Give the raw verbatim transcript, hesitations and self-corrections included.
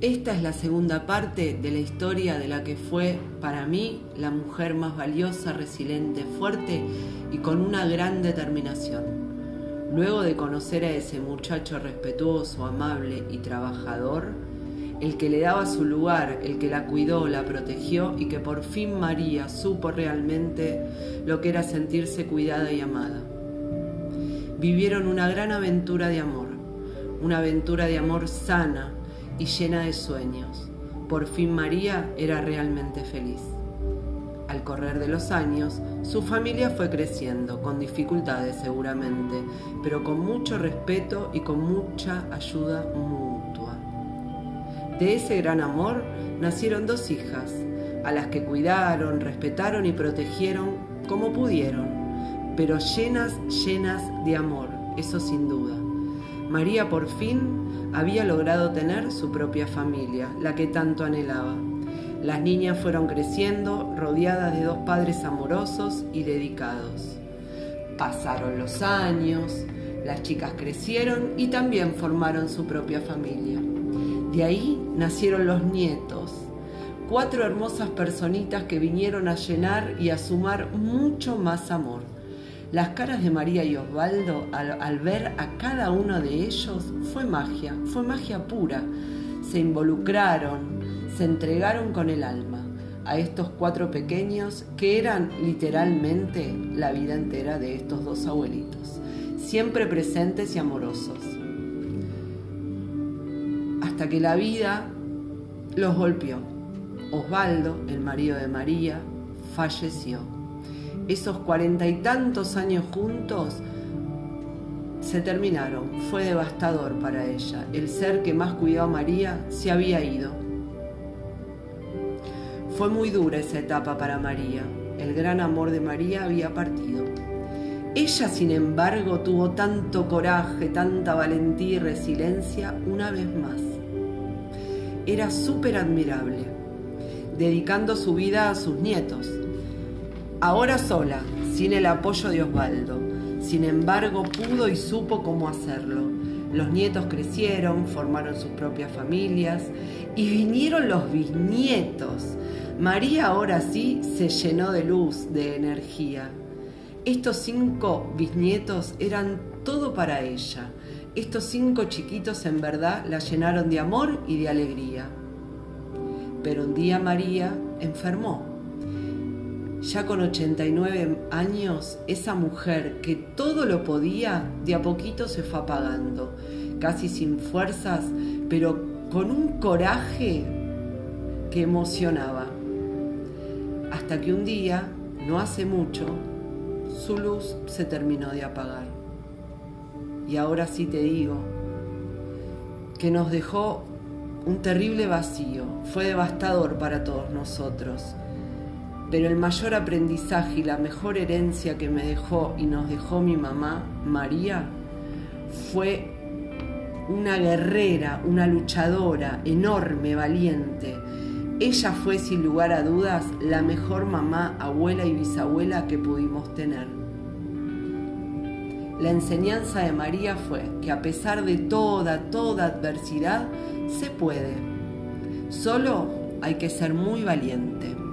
Esta es la segunda parte de la historia de la que fue, para mí, la mujer más valiosa, resiliente, fuerte y con una gran determinación. Luego de conocer a ese muchacho respetuoso, amable y trabajador, el que le daba su lugar, el que la cuidó, la protegió y que por fin María supo realmente lo que era sentirse cuidada y amada. Vivieron una gran aventura de amor, una aventura de amor sana y llena de sueños. Por fin María era realmente feliz. Al correr de los años, su familia fue creciendo, con dificultades seguramente, pero con mucho respeto y con mucha ayuda mutua. De ese gran amor nacieron dos hijas, a las que cuidaron, respetaron y protegieron como pudieron, pero llenas, llenas de amor, eso sin duda. María por fin había logrado tener su propia familia, la que tanto anhelaba. Las niñas fueron creciendo, rodeadas de dos padres amorosos y dedicados. Pasaron los años, las chicas crecieron y también formaron su propia familia. De ahí nacieron los nietos, cuatro hermosas personitas que vinieron a llenar y a sumar mucho más amor. Las caras de María y Osvaldo al, al ver a cada uno de ellos fue magia, fue magia pura. Se involucraron, se entregaron con el alma a estos cuatro pequeños que eran literalmente la vida entera de estos dos abuelitos, siempre presentes y amorosos. Hasta que la vida los golpeó. Osvaldo, el marido de María, falleció. Esos cuarenta y tantos años juntos se terminaron. Fue devastador para ella. El ser que más cuidó a María se había ido. Fue muy dura esa etapa para María. El gran amor de María había partido. Ella, sin embargo, tuvo tanto coraje, tanta valentía y resiliencia una vez más. Era súper admirable, dedicando su vida a sus nietos. Ahora sola, sin el apoyo de Osvaldo. Sin embargo, pudo y supo cómo hacerlo. Los nietos crecieron, formaron sus propias familias y vinieron los bisnietos. María ahora sí se llenó de luz, de energía. Estos cinco bisnietos eran todo para ella. Estos cinco chiquitos en verdad la llenaron de amor y de alegría. Pero un día María enfermó. Ya con ochenta y nueve años, esa mujer que todo lo podía, de a poquito se fue apagando, casi sin fuerzas, pero con un coraje que emocionaba. Hasta que un día, no hace mucho, su luz se terminó de apagar. Y ahora sí te digo que nos dejó un terrible vacío, fue devastador para todos nosotros. Pero el mayor aprendizaje y la mejor herencia que me dejó y nos dejó mi mamá, María, fue una guerrera, una luchadora, enorme, valiente. Ella fue, sin lugar a dudas, la mejor mamá, abuela y bisabuela que pudimos tener. La enseñanza de María fue que a pesar de toda, toda adversidad, se puede. Solo hay que ser muy valiente.